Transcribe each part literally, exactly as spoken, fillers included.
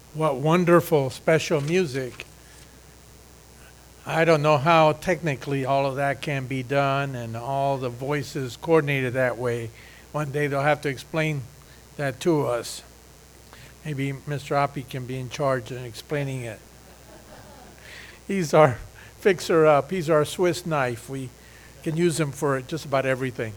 What wonderful special music. I don't know how technically all of that can be done and all the voices coordinated that way. One day they'll have to explain that to us. Maybe Mister Oppie can be in charge of explaining it. He's our fixer-up. He's our Swiss knife. We can use him for just about everything.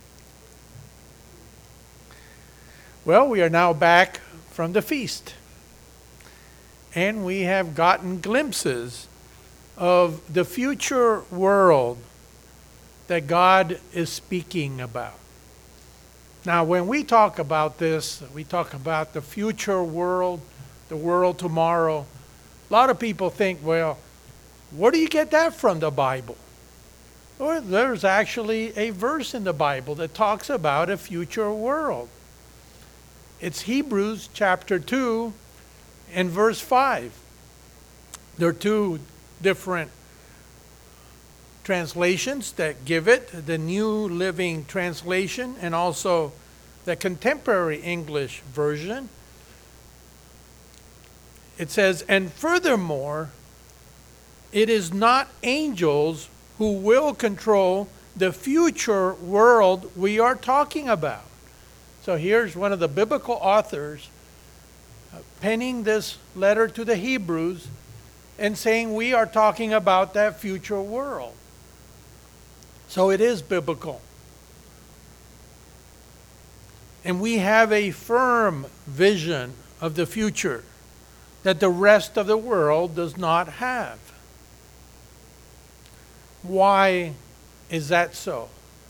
Well, we are now back from the feast. And we have gotten glimpses of the future world that God is speaking about. Now, when we talk about this, we talk about the future world, the world tomorrow. A lot of people think, well, where do you get that from the Bible? Well, there's actually a verse in the Bible that talks about a future world. It's Hebrews chapter two and verse five. There are two different translations that give it, the New Living Translation and also the Contemporary English Version. It says, "And furthermore, it is not angels who will control the future world we are talking about." So here's one of the biblical authors uh, penning this letter to the Hebrews and saying we are talking about that future world. So it is biblical. And we have a firm vision of the future that the rest of the world does not have. Why is that so?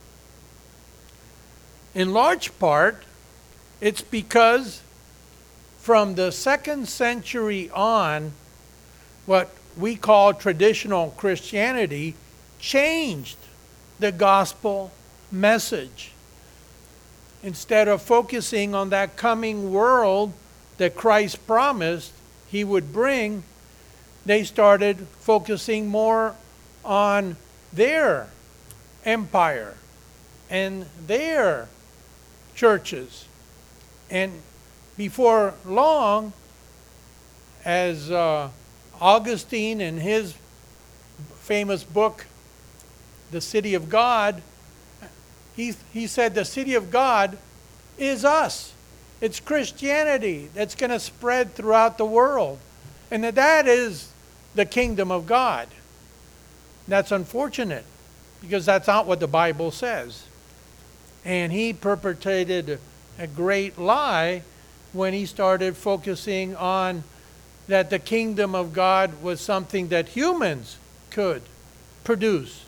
In large part, it's because from the second century on, what we call traditional Christianity changed the gospel message. Instead of focusing on that coming world that Christ promised he would bring, they started focusing more on their empire and their churches. And before long, as uh, Augustine in his famous book, The City of God, he, he said the city of God is us. It's Christianity that's going to spread throughout the world. And that, that is the kingdom of God. That's unfortunate because that's not what the Bible says. And he perpetrated a great lie when he started focusing on that the kingdom of God was something that humans could produce.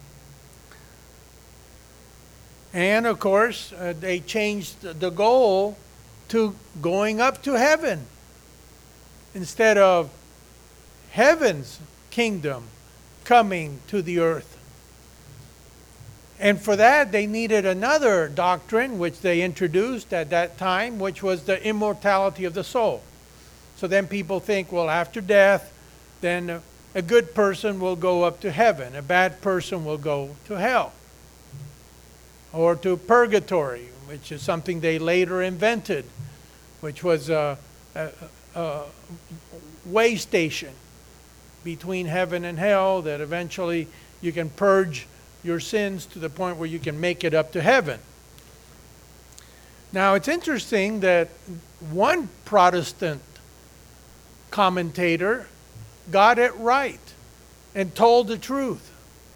And of course, uh, they changed the goal to going up to heaven instead of heaven's kingdom coming to the earth. And for that, they needed another doctrine which they introduced at that time, which was the immortality of the soul. So then people think, well, after death, then a good person will go up to heaven. A bad person will go to hell. Or to purgatory, which is something they later invented, which was a, a, a way station between heaven and hell that eventually you can purge your sins to the point where you can make it up to heaven. Now, it's interesting that one Protestant commentator got it right and told the truth.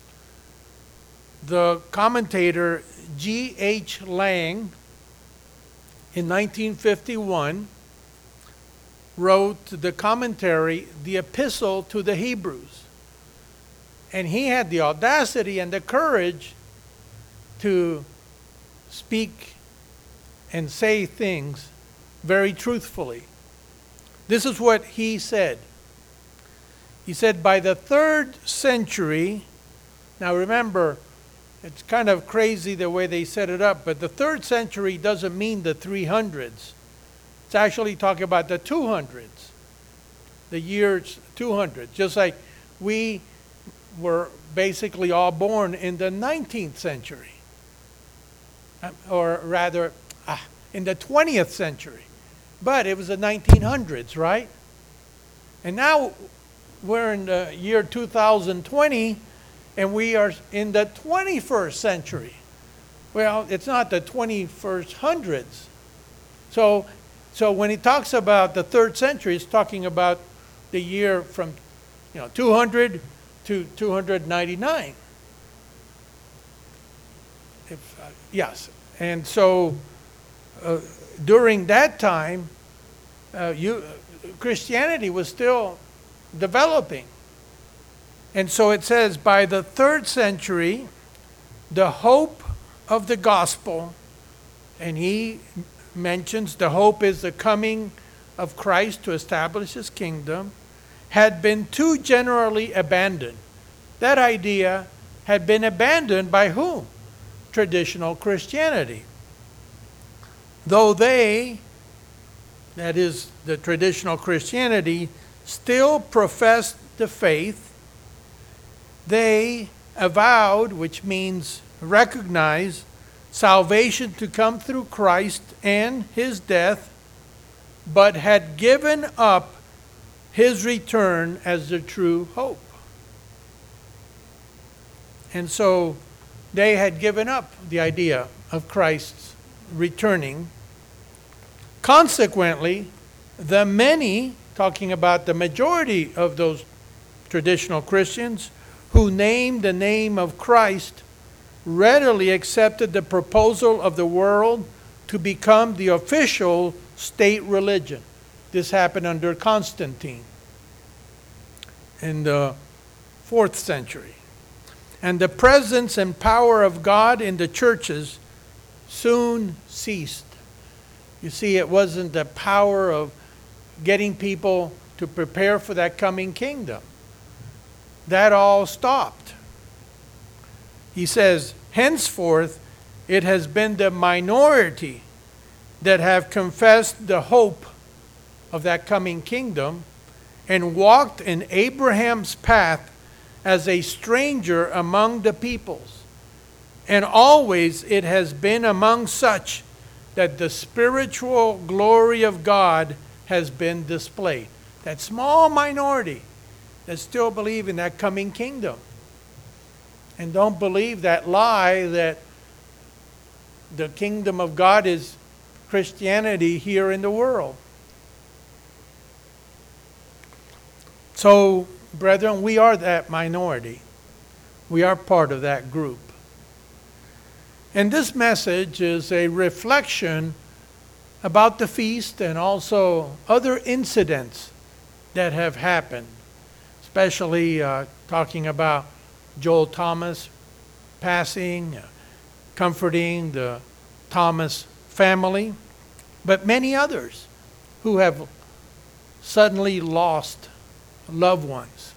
The commentator G H Lang in nineteen fifty-one wrote the commentary, The Epistle to the Hebrews. And he had the audacity and the courage to speak and say things very truthfully. This is what he said. He said, by the third century, now remember, it's kind of crazy the way they set it up, but the third century doesn't mean the three hundreds. It's actually talking about the two hundreds, the years two hundred, just like we were basically all born in the nineteenth century, or rather, ah, in the twentieth century. But it was the nineteen hundreds, right? And now we're in the year two thousand twenty, and we are in the twenty-first century. Well, it's not the twenty-first hundreds. So, so when he talks about the third century, he's talking about the year from, you know, two hundred to two hundred ninety-nine. If, uh, yes, and so uh, during that time, uh, you, Christianity was still developing. And so it says, by the third century, the hope of the gospel, and he mentions the hope is the coming of Christ to establish his kingdom, had been too generally abandoned. That idea had been abandoned by whom? Traditional Christianity. Though they, that is the traditional Christianity, still professed the faith, they avowed, which means recognize, salvation to come through Christ and his death, but had given up his return as the true hope. And so they had given up the idea of Christ's returning. Consequently, the many, talking about the majority of those traditional Christians, who named the name of Christ, readily accepted the proposal of the world to become the official state religion. This happened under Constantine in the fourth century. And the presence and power of God in the churches soon ceased. You see, it wasn't the power of getting people to prepare for that coming kingdom. That all stopped. He says, henceforth, it has been the minority that have confessed the hope of that coming kingdom and walked in Abraham's path as a stranger among the peoples. And always it has been among such that the spiritual glory of God has been displayed. That small minority that still believe in that coming kingdom and don't believe that lie that the kingdom of God is Christianity here in the world. So, brethren, we are that minority. We are part of that group. And this message is a reflection about the feast and also other incidents that have happened, especially uh, talking about Joel Thomas passing, uh, comforting the Thomas family, but many others who have suddenly lost loved ones.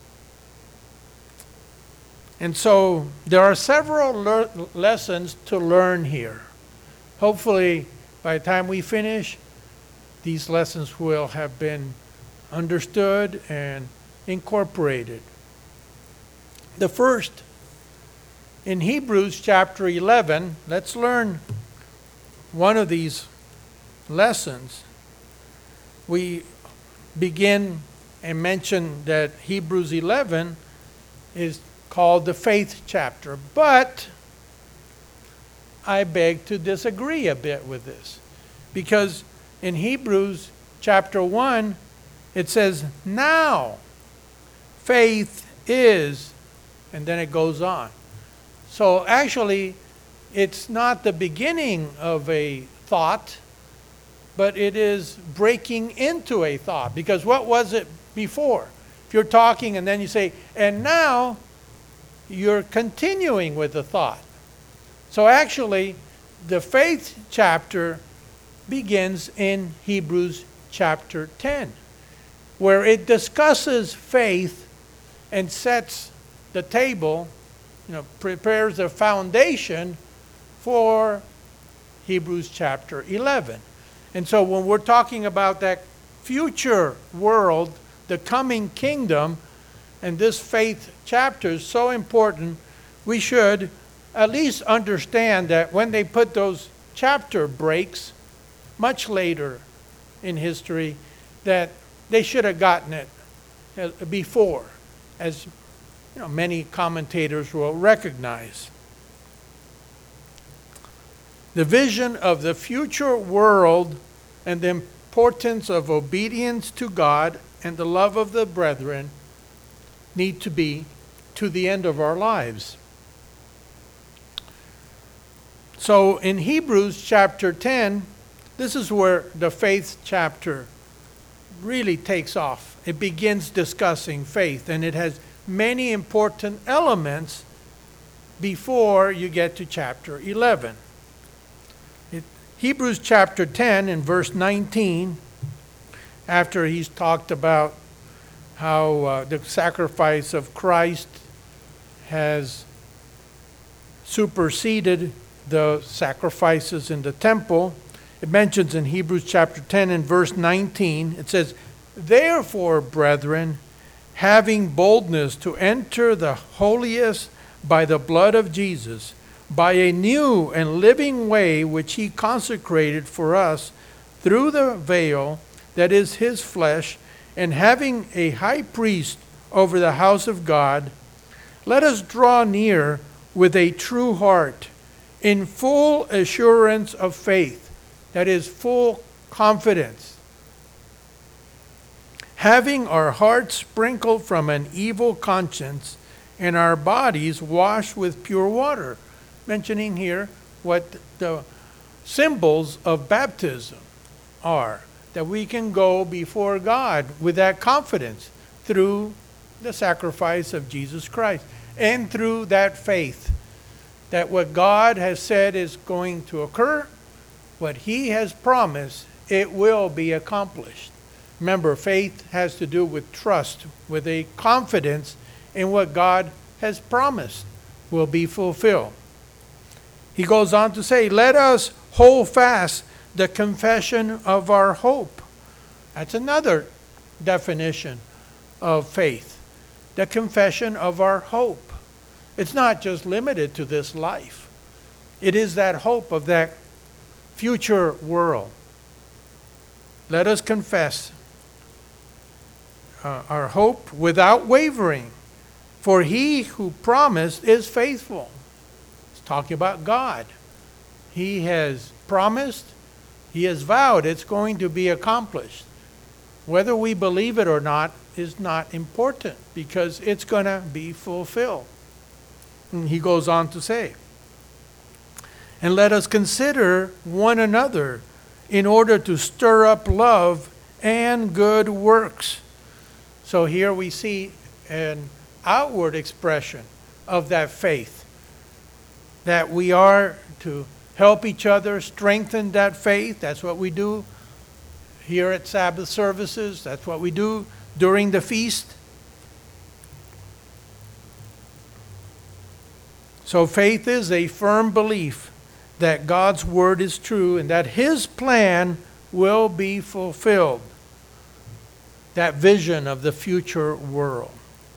And so there are several le- lessons to learn here. Hopefully, by the time we finish, these lessons will have been understood and incorporated. The first, in Hebrews chapter eleven, let's learn one of these lessons. We begin and mention that Hebrews eleven is called the faith chapter, but I beg to disagree a bit with this, because in Hebrews chapter one it says, now faith is, and then it goes on. So actually it's not the beginning of a thought, but it is breaking into a thought. Because what was it before? If you're talking and then you say, and now you're continuing with the thought. So actually, the faith chapter begins in Hebrews chapter ten, where it discusses faith and sets the table, you know, prepares a foundation for Hebrews chapter eleven. And so when we're talking about that future world, the coming kingdom, and this faith chapter is so important, we should at least understand that when they put those chapter breaks, much later in history, that they should have gotten it uh, before, as you know, many commentators will recognize. The vision of the future world and the importance of obedience to God and the love of the brethren need to be to the end of our lives. So in Hebrews chapter ten, this is where the faith chapter really takes off. It begins discussing faith, and it has many important elements before you get to chapter eleven. It, Hebrews chapter ten and verse nineteen, after he's talked about how uh, the sacrifice of Christ has superseded the sacrifices in the temple, it mentions in Hebrews chapter ten and verse nineteen, it says, "Therefore, brethren, having boldness to enter the holiest by the blood of Jesus, by a new and living way which he consecrated for us through the veil that is his flesh, and having a high priest over the house of God, let us draw near with a true heart, in full assurance of faith," that is, full confidence, "having our hearts sprinkled from an evil conscience and our bodies washed with pure water." Mentioning here what the symbols of baptism are, that we can go before God with that confidence through the sacrifice of Jesus Christ and through that faith that what God has said is going to occur, what he has promised, it will be accomplished. Remember, faith has to do with trust, with a confidence in what God has promised will be fulfilled. He goes on to say, "Let us hold fast the confession of our hope." That's another definition of faith, the confession of our hope. It's not just limited to this life. It is that hope of that future world. Let us confess uh, our hope without wavering, for he who promised is faithful. It's talking about God. He has promised, he has vowed it's going to be accomplished. Whether we believe it or not is not important, because it's going to be fulfilled. And he goes on to say, "And let us consider one another in order to stir up love and good works." So here we see an outward expression of that faith, that we are to help each other strengthen that faith. That's what we do here at Sabbath services. That's what we do during the feast. So faith is a firm belief that God's word is true and that his plan will be fulfilled. That vision of the future world.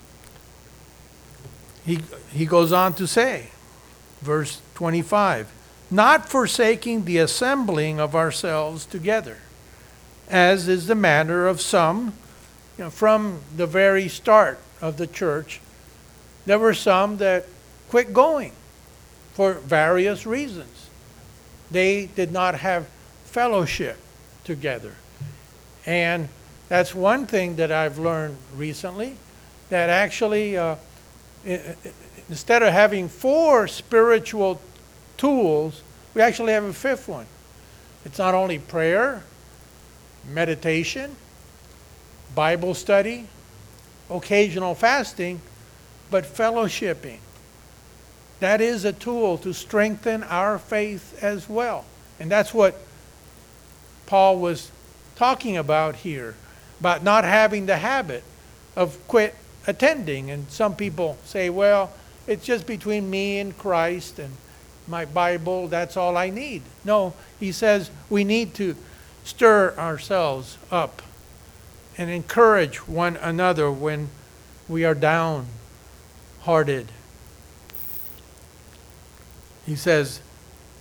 He, he goes on to say, verse twenty-five, "Not forsaking the assembling of ourselves together, as is the manner of some." You know, from the very start of the church, there were some that quit going for various reasons. They did not have fellowship together. And that's one thing that I've learned recently, that actually uh, instead of having four spiritual tools, we actually have a fifth one. It's not only prayer, meditation, Bible study, occasional fasting, but fellowshipping. That is a tool to strengthen our faith as well. And that's what Paul was talking about here, about not having the habit of quit attending. And some people say, well, it's just between me and Christ and my Bible, that's all I need. No, he says we need to stir ourselves up and encourage one another when we are downhearted. He says,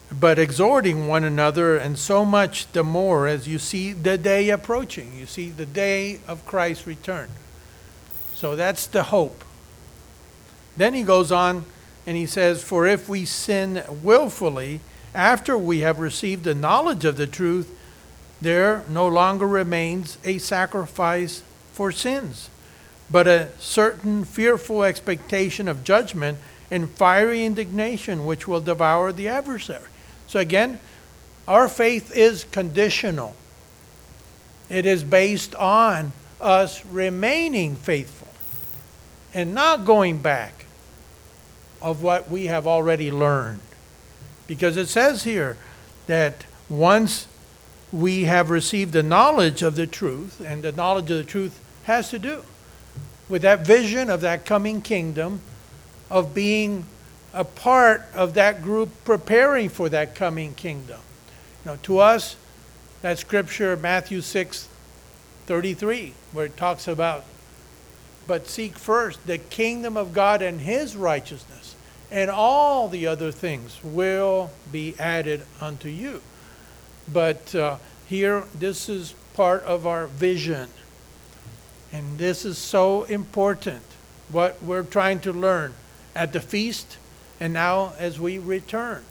but exhorting one another, and so much the more as you see the day approaching. You see the day of Christ's return. So that's the hope. Then he goes on and he says, for if we sin willfully after we have received the knowledge of the truth, there no longer remains a sacrifice for sins, but a certain fearful expectation of judgment and fiery indignation which will devour the adversary. So again, our faith is conditional. It is based on us remaining faithful and not going back of what we have already learned. Because it says here that once we have received the knowledge of the truth, and the knowledge of the truth has to do with that vision of that coming kingdom, of being a part of that group preparing for that coming kingdom. You know, to us, that scripture, Matthew six thirty-three, where it talks about, but seek first the kingdom of God and his righteousness, and all the other things will be added unto you. But uh, here, this is part of our vision. And this is so important, what we're trying to learn at the feast and now as we return.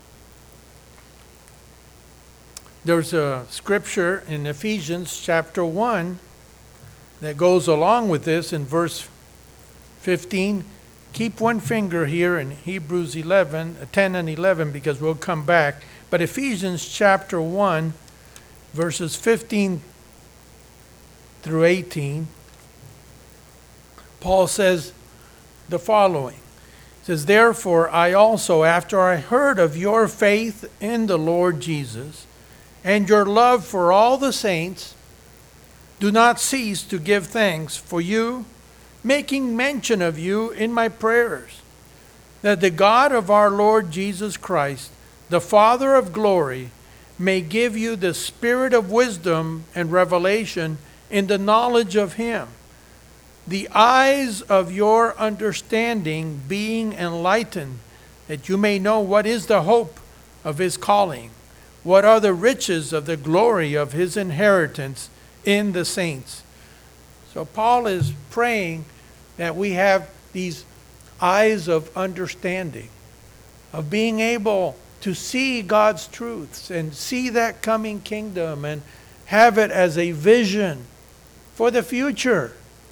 There's a scripture in Ephesians chapter one that goes along with this in verse fifteen. Keep one finger here in Hebrews eleven, ten and eleven, because we'll come back. But Ephesians chapter one, verses fifteen through eighteen, Paul says the following. He says, therefore I also, after I heard of your faith in the Lord Jesus, and your love for all the saints, do not cease to give thanks for you, making mention of you in my prayers, that the God of our Lord Jesus Christ, the Father of glory, may give you the spirit of wisdom and revelation in the knowledge of him, the eyes of your understanding being enlightened, that you may know what is the hope of his calling, what are the riches of the glory of his inheritance in the saints. So Paul is praying that we have these eyes of understanding, of being able to see God's truths and see that coming kingdom and have it as a vision for the future.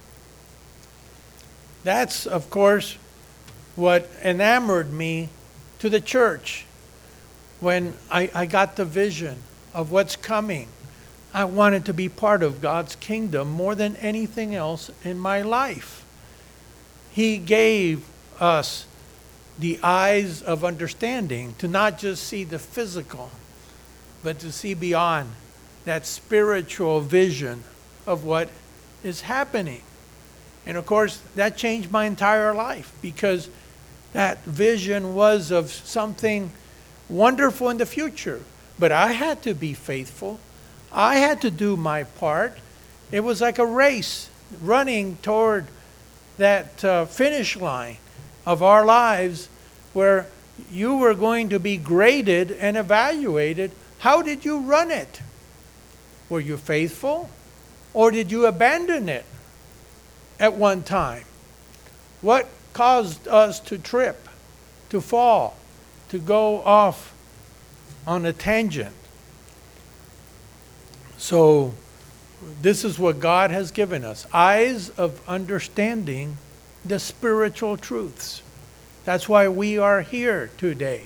That's, of course, what enamored me to the church. When I, I got the vision of what's coming, I wanted to be part of God's kingdom more than anything else in my life. He gave us the eyes of understanding to not just see the physical, but to see beyond that spiritual vision of what is happening. And of course, that changed my entire life, because that vision was of something wonderful in the future. But I had to be faithful. I had to do my part. It was like a race running toward that uh, finish line of our lives, where you were going to be graded and evaluated. How did you run it? Were you faithful, or did you abandon it at one time? What caused us to trip, to fall, to go off on a tangent? So this is what God has given us, eyes of understanding the spiritual truths. That's why we are here today.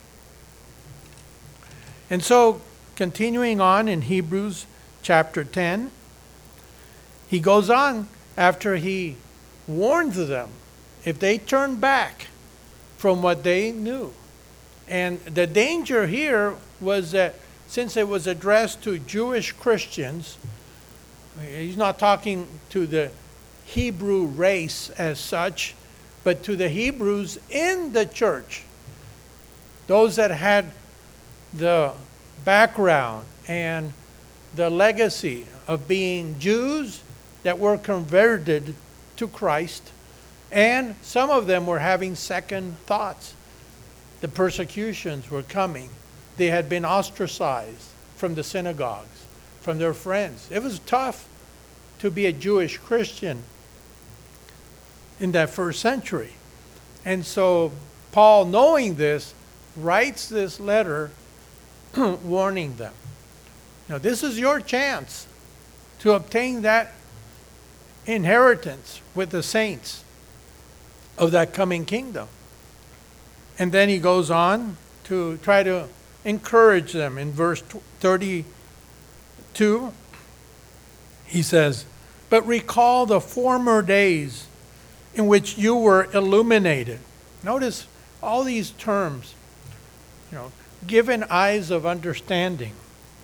And so, continuing on in Hebrews chapter ten, he goes on after he warns them if they turn back from what they knew. And the danger here was that since it was addressed to Jewish Christians, he's not talking to the Hebrew race as such, but to the Hebrews in the church, those that had the background and the legacy of being Jews that were converted to Christ, and some of them were having second thoughts. The persecutions were coming. they had been ostracized from the synagogues, from their friends. It was tough to be a Jewish Christian in that first century. And so Paul, knowing this, writes this letter warning them. Now, this is your chance to obtain that inheritance with the saints of that coming kingdom. And then he goes on to try to encourage them. In verse thirty-two, he says, "But recall the former days in which you were illuminated." Notice all these terms, you know, given eyes of understanding,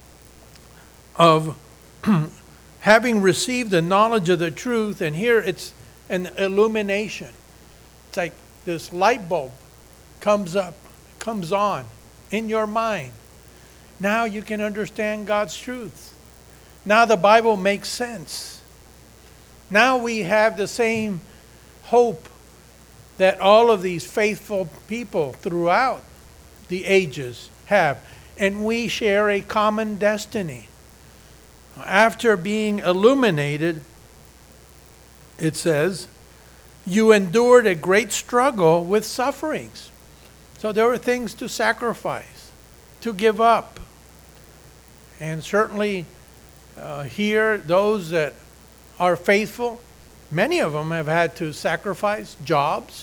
of having received the knowledge of the truth, and here it's an illumination. It's like this light bulb comes up, comes on in your mind. Now you can understand God's truth. Now the Bible makes sense. Now we have the same hope that all of these faithful people throughout the ages have. And we share a common destiny. After being illuminated, it says, you endured a great struggle with sufferings. So there were things to sacrifice, to give up. And certainly uh, here, those that are faithful, many of them have had to sacrifice jobs,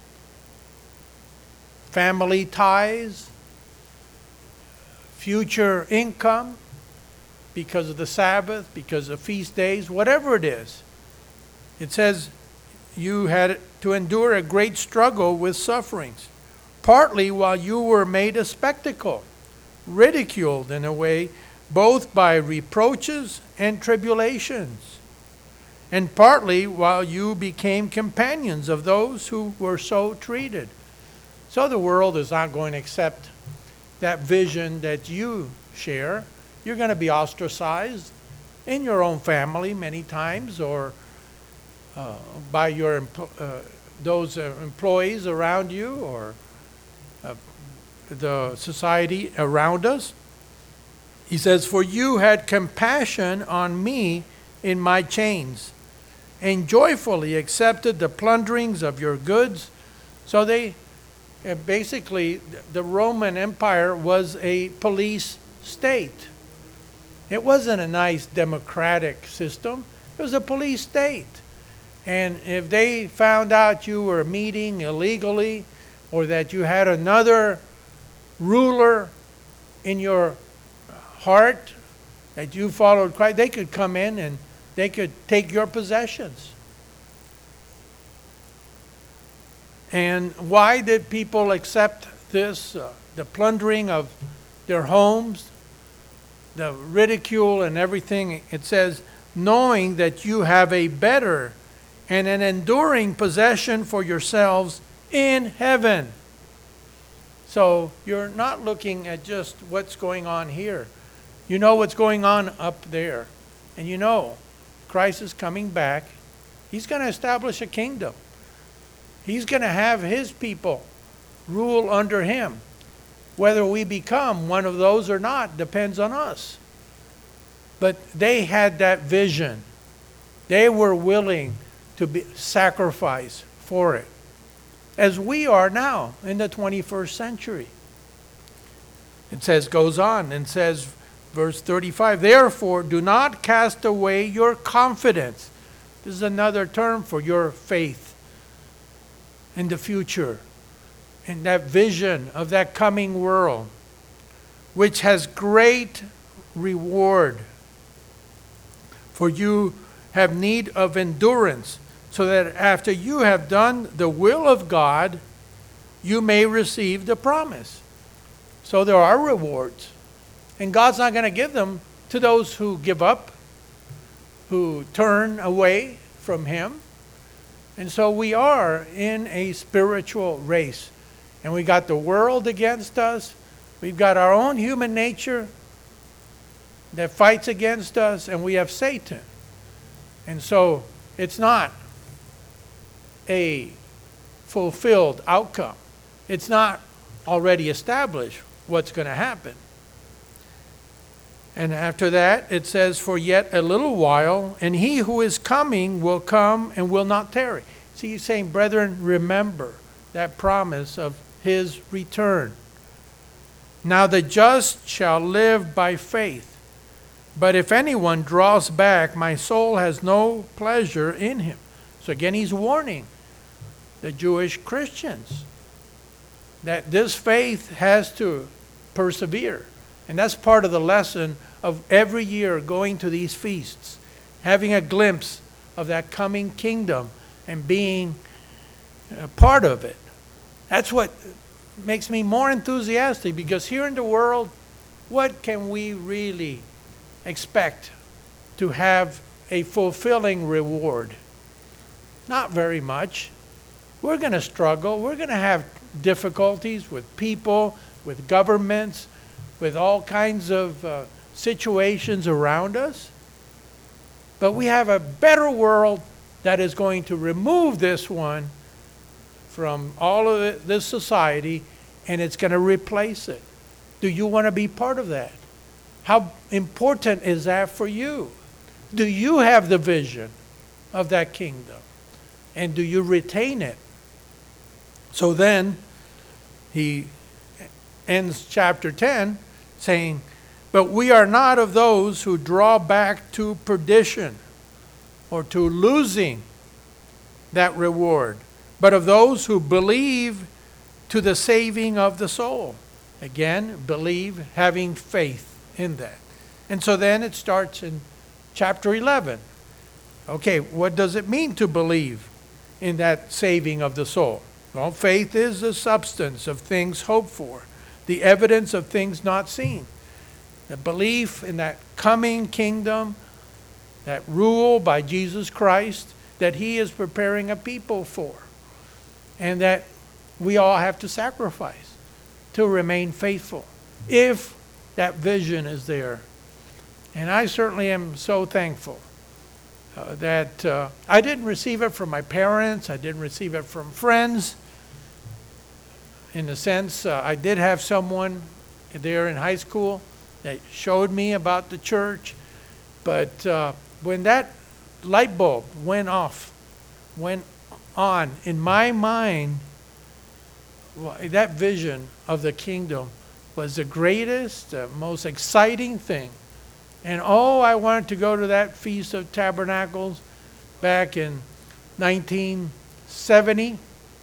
family ties, future income, because of the Sabbath, because of feast days, whatever it is. It says you had to endure a great struggle with sufferings, partly while you were made a spectacle, ridiculed in a way, both by reproaches and tribulations, and partly while you became companions of those who were so treated. So the world is not going to accept that vision that you share. You're going to be ostracized in your own family many times, or uh, by your empl- uh, those uh, employees around you, or uh, the society around us. He says, "For you had compassion on me in my chains, and joyfully accepted the plunderings of your goods." So they, uh, basically, the Roman Empire was a police state. It wasn't a nice democratic system. It was a police state. And if they found out you were meeting illegally, or that you had another ruler in your heart, that you followed Christ, they could come in and they could take your possessions. And why did people accept this? Uh, the plundering of their homes, the ridicule and everything. It says, knowing that you have a better and an enduring possession for yourselves in heaven. So you're not looking at just what's going on here. You know what's going on up there. And you know Christ is coming back. He's going to establish a kingdom. He's going to have his people rule under him. Whether we become one of those or not depends on us. But they had that vision. They were willing to be sacrifice for it, as we are now in the twenty-first century. It says, goes on and says, verse thirty-five, "Therefore do not cast away your confidence." This is another term for your faith in the future, in that vision of that coming world, which has great reward. For you have need of endurance, so that after you have done the will of God, you may receive the promise. So there are rewards. And God's not going to give them to those who give up, who turn away from him. And so we are in a spiritual race. And we got the world against us. We've got our own human nature that fights against us, and we have Satan. And so it's not a fulfilled outcome. It's not already established. what's going to happen. And after that, it says, for yet a little while, and he who is coming will come and will not tarry. See, he's saying, brethren, remember that promise of his return. Now the just shall live by faith. But if anyone draws back, my soul has no pleasure in him. So again, he's warning the Jewish Christians that this faith has to persevere. And that's part of the lesson of every year going to these feasts, having a glimpse of that coming kingdom and being a part of it. That's what makes me more enthusiastic, because here in the world, what can we really expect to have a fulfilling reward? Not very much. We're going to struggle. We're going to have difficulties with people, with governments, with all kinds of uh, situations around us. But we have a better world that is going to remove this one from all of it, this society, and it's going to replace it. Do you want to be part of that? How important is that for you? Do you have the vision of that kingdom? And do you retain it? So then, he ends chapter ten saying, but we are not of those who draw back to perdition or to losing that reward, but of those who believe to the saving of the soul. Again, believe, having faith in that. And so then it starts in chapter eleven. Okay, what does it mean to believe in that saving of the soul? Well, faith is the substance of things hoped for, the evidence of things not seen. The belief in that coming kingdom, that rule by Jesus Christ, that he is preparing a people for, and that we all have to sacrifice to remain faithful, if that vision is there. And I certainly am so thankful uh, that uh, I didn't receive it from my parents, I didn't receive it from friends. In a sense, uh, I did have someone there in high school that showed me about the church. But uh, when that light bulb went off, went on in my mind, well, that vision of the kingdom was the greatest, uh, most exciting thing. And oh, I wanted to go to that Feast of Tabernacles back in nineteen seventy.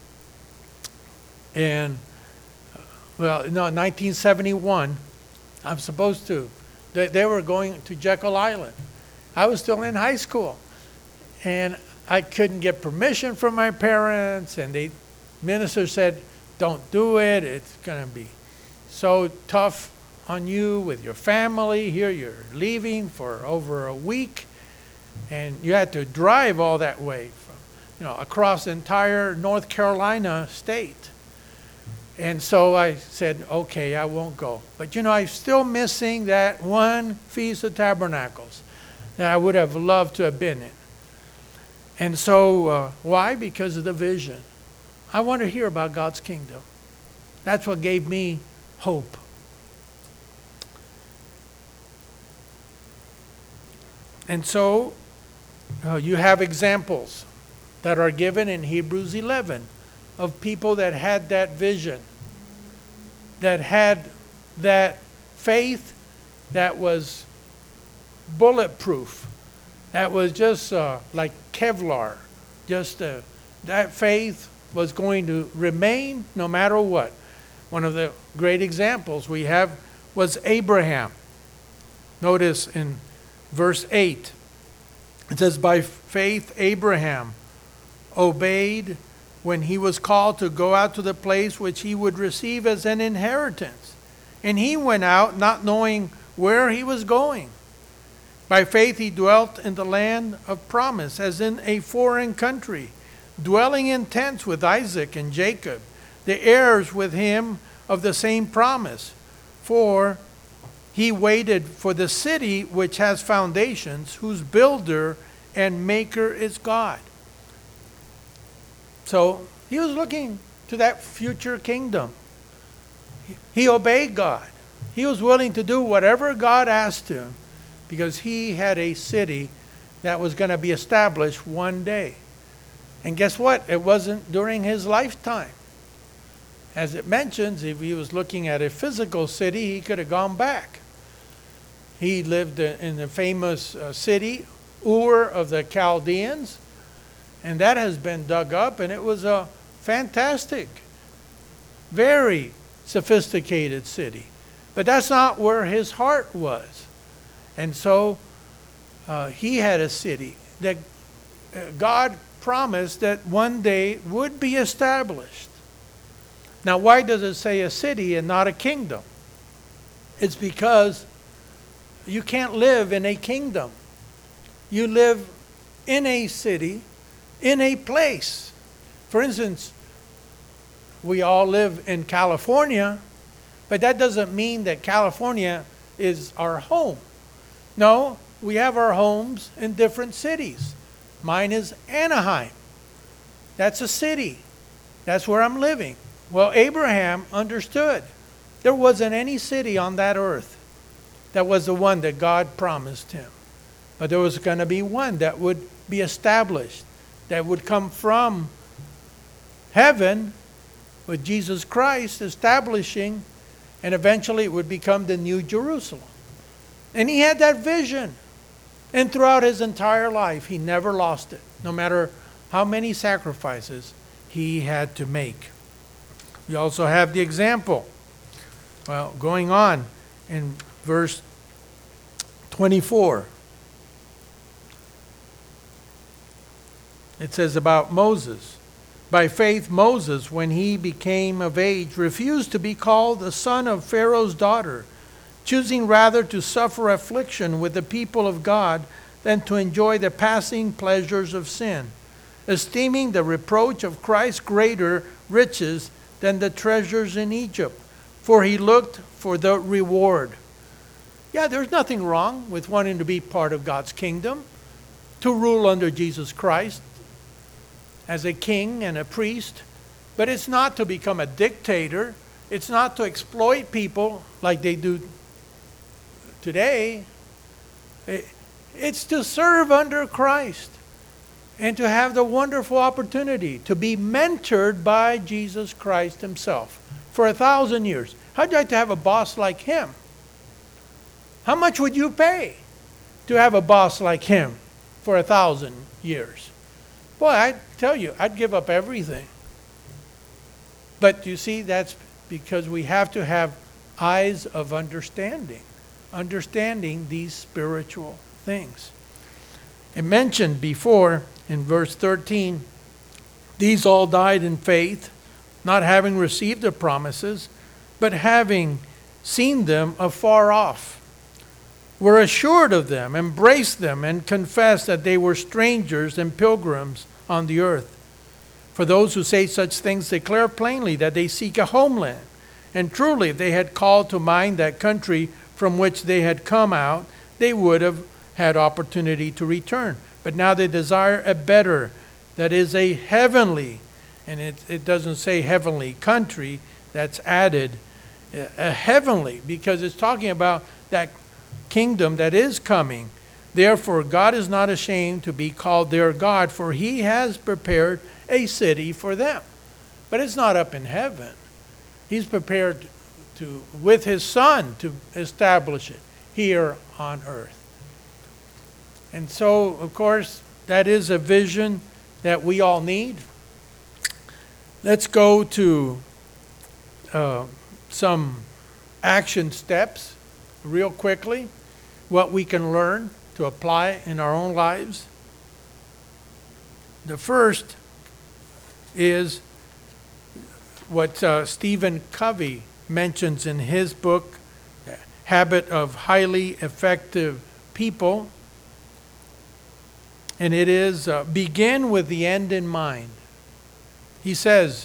And, well, no, nineteen seventy-one. I'm supposed to. They, they were going to Jekyll Island. I was still in high school. And I couldn't get permission from my parents. And the minister said, don't do it. It's going to be so tough on you with your family. Here you're leaving for over a week. And you had to drive all that way from, you know, across the entire North Carolina state. And so I said, okay, I won't go. But you know, I'm still missing that one Feast of Tabernacles that I would have loved to have been in. And so, uh, why? Because of the vision. I want to hear about God's kingdom. That's what gave me hope. And so, uh, you have examples that are given in Hebrews eleven of people that had that vision, that had that faith that was bulletproof, that was just uh, like Kevlar. Just uh, that faith was going to remain no matter what. One of the great examples we have was Abraham. Notice in verse eight, it says, by faith Abraham obeyed when he was called to go out to the place which he would receive as an inheritance. And he went out not knowing where he was going. By faith he dwelt in the land of promise, as in a foreign country, dwelling in tents with Isaac and Jacob, the heirs with him of the same promise. For he waited for the city which has foundations, whose builder and maker is God. So he was looking to that future kingdom. He obeyed God. He was willing to do whatever God asked him because he had a city that was going to be established one day. And guess what? It wasn't during his lifetime. As it mentions, if he was looking at a physical city, he could have gone back. He lived in the famous uh, city, Ur of the Chaldeans, and that has been dug up, and it was a fantastic, very sophisticated city. But that's not where his heart was. And so uh, he had a city that uh, God promised that one day would be established. Now, why does it say a city and not a kingdom? It's because you can't live in a kingdom. You live in a city, in a place. For instance, we all live in California, but that doesn't mean that California is our home. No, we have our homes in different cities. Mine is Anaheim. That's a city. That's where I'm living. Well, Abraham understood there wasn't any city on that earth that was the one that God promised him. But there was going to be one that would be established, that would come from heaven with Jesus Christ establishing, and eventually it would become the New Jerusalem. And he had that vision. And throughout his entire life, he never lost it, no matter how many sacrifices he had to make. We also have the example. Well, going on in verse twenty-four. It says about Moses. By faith, Moses, when he became of age, refused to be called the son of Pharaoh's daughter, choosing rather to suffer affliction with the people of God than to enjoy the passing pleasures of sin, esteeming the reproach of Christ greater riches than the treasures in Egypt, for he looked for the reward. Yeah, there's nothing wrong with wanting to be part of God's kingdom, to rule under Jesus Christ as a king and a priest, but it's not to become a dictator. It's not to exploit people like they do today. It's to serve under Christ and to have the wonderful opportunity to be mentored by Jesus Christ himself for a thousand years. How'd you like to have a boss like him? How much would you pay to have a boss like him for a thousand years? Boy, I tell you, I'd give up everything. But you see, that's because we have to have eyes of understanding, understanding these spiritual things. It mentioned before in verse thirteen, these all died in faith, not having received the promises, but having seen them afar off, were assured of them, embraced them, and confessed that they were strangers and pilgrims on the earth. For those who say such things declare plainly that they seek a homeland. And truly, if they had called to mind that country from which they had come out, they would have had opportunity to return. But now they desire a better, that is a heavenly, and it, it doesn't say heavenly country, that's added, a heavenly, because it's talking about that kingdom that is coming. Therefore, God is not ashamed to be called their God, for he has prepared a city for them. But it's not up in heaven. He's prepared to, with his Son, to establish it here on earth. And so, of course, that is a vision that we all need. Let's go to uh, some action steps real quickly, what we can learn to apply in our own lives. The first is what uh, Stephen Covey mentions in his book, Habit of Highly Effective People. And it is, uh, begin with the end in mind. He says,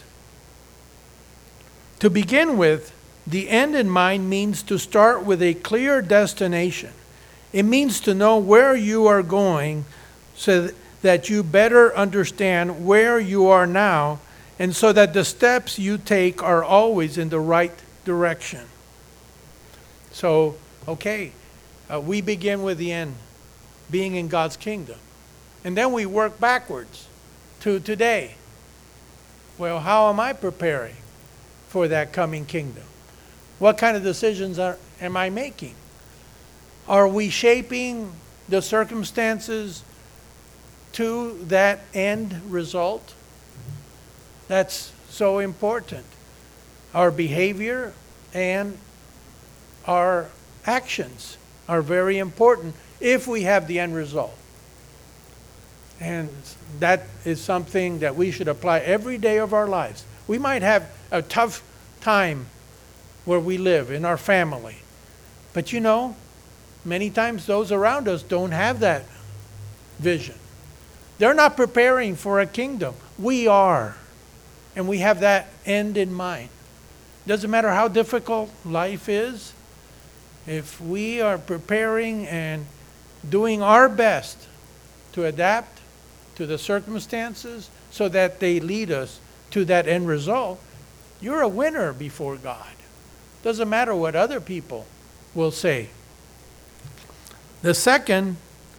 to begin with, the end in mind means to start with a clear destination. It means to know where you are going so that you better understand where you are now, and so that the steps you take are always in the right direction. So, okay, uh, we begin with the end, being in God's kingdom. And then we work backwards to today. Well, how am I preparing for that coming kingdom? What kind of decisions are, am I making? Are we shaping the circumstances to that end result? That's so important. Our behavior and our actions are very important if we have the end result. And that is something that we should apply every day of our lives. We might have a tough time where we live, in our family. But you know, many times those around us don't have that vision. They're not preparing for a kingdom. We are. And we have that end in mind. Doesn't matter how difficult life is, if we are preparing and doing our best to adapt to the circumstances so that they lead us to that end result, you're a winner before God. Doesn't matter what other people will say. The second,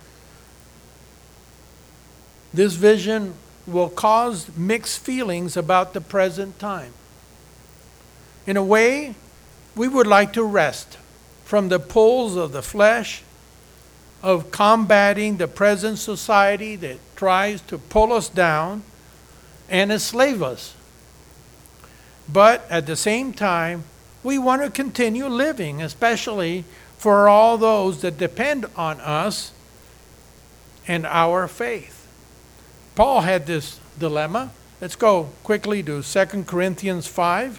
this vision will cause mixed feelings about the present time. In a way, we would like to rest from the pulls of the flesh, of combating the present society that tries to pull us down and enslave us. But at the same time, we want to continue living, especially for all those that depend on us and our faith. Paul had this dilemma. Let's go quickly to Second Corinthians five.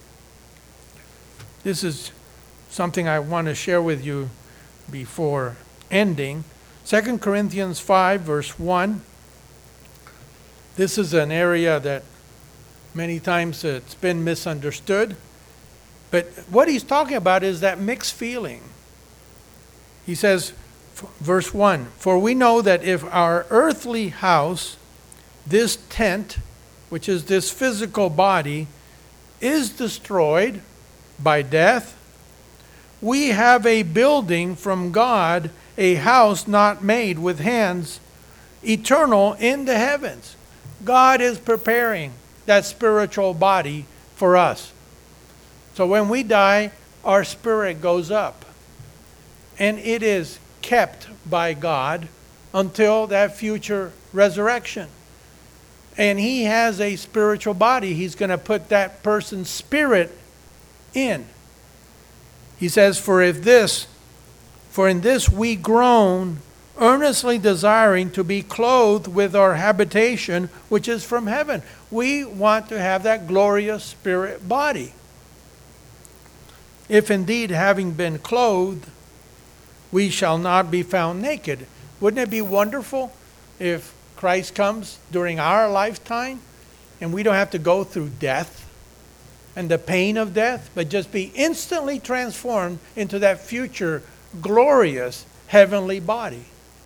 This is something I want to share with you before ending. Second Corinthians five, verse one. This is an area that many times it's been misunderstood. But what he's talking about is that mixed feeling. He says, verse one, "For we know that if our earthly house, this tent, which is this physical body, is destroyed by death, we have a building from God, a house not made with hands, eternal in the heavens." God is preparing that spiritual body for us. So when we die, our spirit goes up. And it is kept by God until that future resurrection. And He has a spiritual body. He's going to put that person's spirit in. He says, For if this, for in this we groan, earnestly desiring to be clothed with our habitation, which is from heaven. We want to have that glorious spirit body. If indeed, having been clothed, we shall not be found naked. Wouldn't it be wonderful if Christ comes during our lifetime and we don't have to go through death and the pain of death, but just be instantly transformed into that future glorious heavenly body?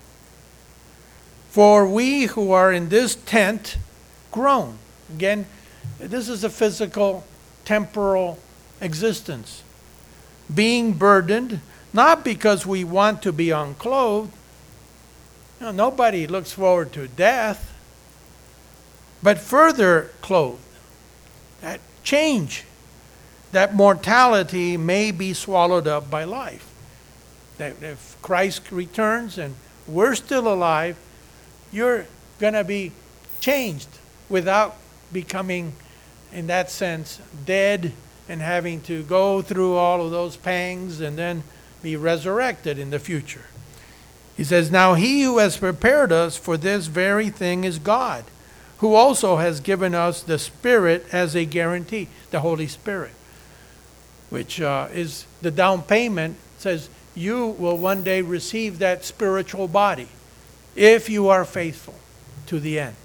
For we who are in this tent groan. Again, this is a physical, temporal existence. Being burdened, not because we want to be unclothed. You know, nobody looks forward to death. But further clothed. That change. That mortality may be swallowed up by life. That if Christ returns and we're still alive, you're going to be changed without becoming, in that sense, dead and having to go through all of those pangs and then be resurrected in the future. He says, Now He who has prepared us for this very thing is God, who also has given us the Spirit as a guarantee, the Holy Spirit, which uh, is the down payment. Says you will one day receive that spiritual body if you are faithful to the end.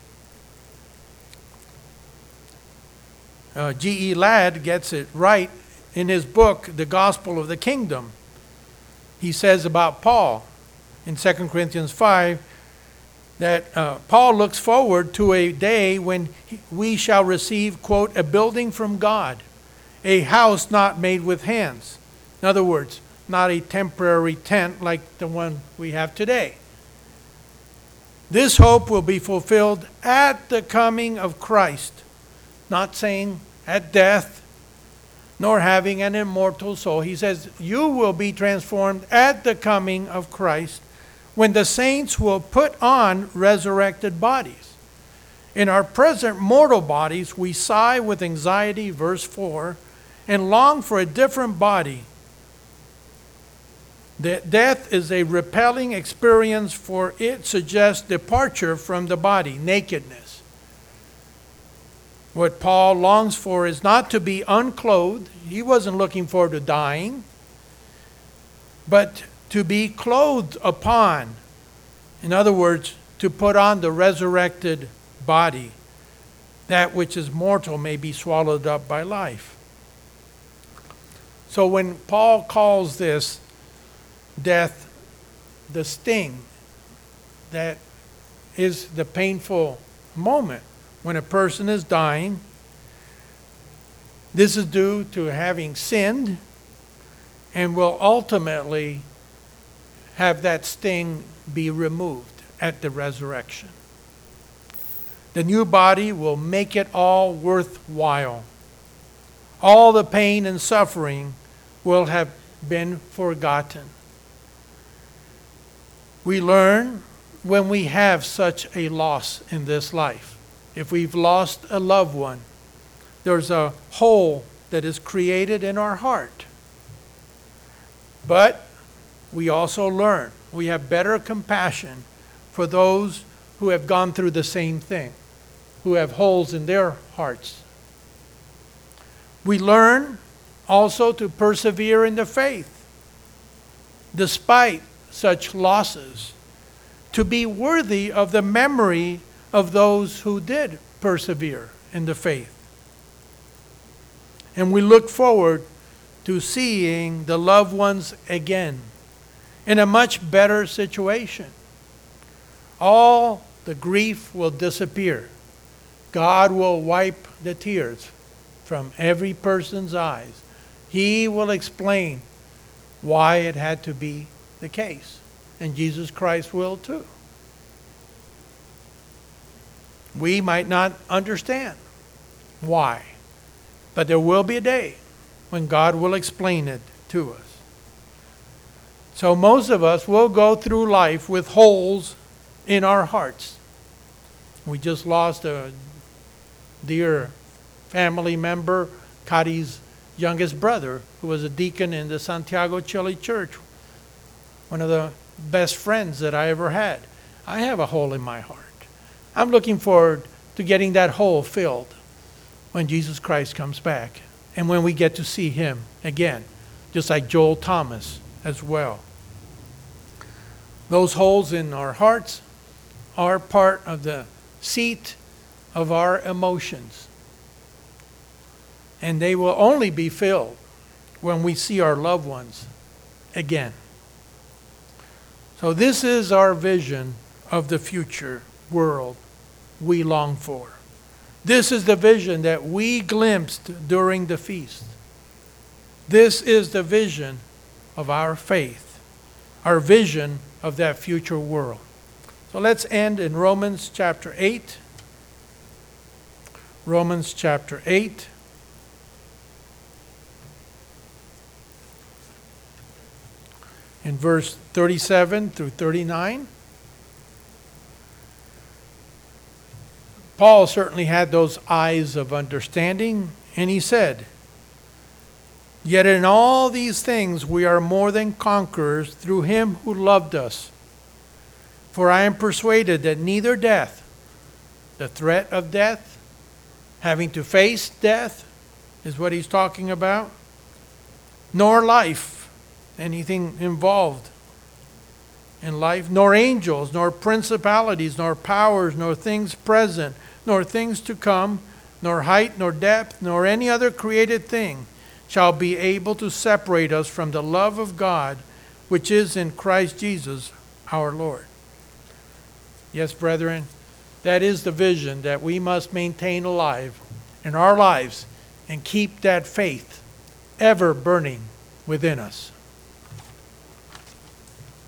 Uh, G E Ladd gets it right in his book, The Gospel of the Kingdom. He says about Paul in Second Corinthians five that uh, Paul looks forward to a day when he, we shall receive, quote, a building from God, a house not made with hands. In other words, not a temporary tent like the one we have today. This hope will be fulfilled at the coming of Christ, not saying at death, nor having an immortal soul. He says, you will be transformed at the coming of Christ, when the saints will put on resurrected bodies. In our present mortal bodies, we sigh with anxiety, verse four, and long for a different body. That death is a repelling experience, for it suggests departure from the body, nakedness. What Paul longs for is not to be unclothed. He wasn't looking forward to dying, but to be clothed upon. In other words, to put on the resurrected body. That which is mortal may be swallowed up by life. So when Paul calls this death the sting, that is the painful moment when a person is dying, this is due to having sinned and will ultimately have that sting be removed at the resurrection. The new body will make it all worthwhile. All the pain and suffering will have been forgotten. We learn when we have such a loss in this life. If we've lost a loved one, there's a hole that is created in our heart. But we also learn, we have better compassion for those who have gone through the same thing, who have holes in their hearts. We learn also to persevere in the faith, despite such losses, to be worthy of the memory of those who did persevere in the faith. And we look forward to seeing the loved ones again in a much better situation. All the grief will disappear. God will wipe the tears from every person's eyes. He will explain why it had to be the case. And Jesus Christ will too. We might not understand why, but there will be a day when God will explain it to us. So most of us will go through life with holes in our hearts. We just lost a dear family member, Cadi's youngest brother, who was a deacon in the Santiago, Chile church. One of the best friends that I ever had. I have a hole in my heart. I'm looking forward to getting that hole filled when Jesus Christ comes back and when we get to see him again, just like Joel Thomas as well. Those holes in our hearts are part of the seat of our emotions. And they will only be filled when we see our loved ones again. So this is our vision of the future world we long for. This is the vision that we glimpsed during the feast. This is the vision of our faith, our vision of that future world. So let's end in Romans chapter eight. Romans chapter eight. In verse thirty-seven through thirty-nine. Paul certainly had those eyes of understanding, and he said, "Yet in all these things we are more than conquerors through him who loved us. For I am persuaded that neither death," the threat of death, having to face death is what he's talking about, "nor life," anything involved in life, "nor angels, nor principalities, nor powers, nor things present, nor things to come, nor height, nor depth, nor any other created thing shall be able to separate us from the love of God, which is in Christ Jesus our Lord." Yes, brethren, that is the vision that we must maintain alive in our lives and keep that faith ever burning within us.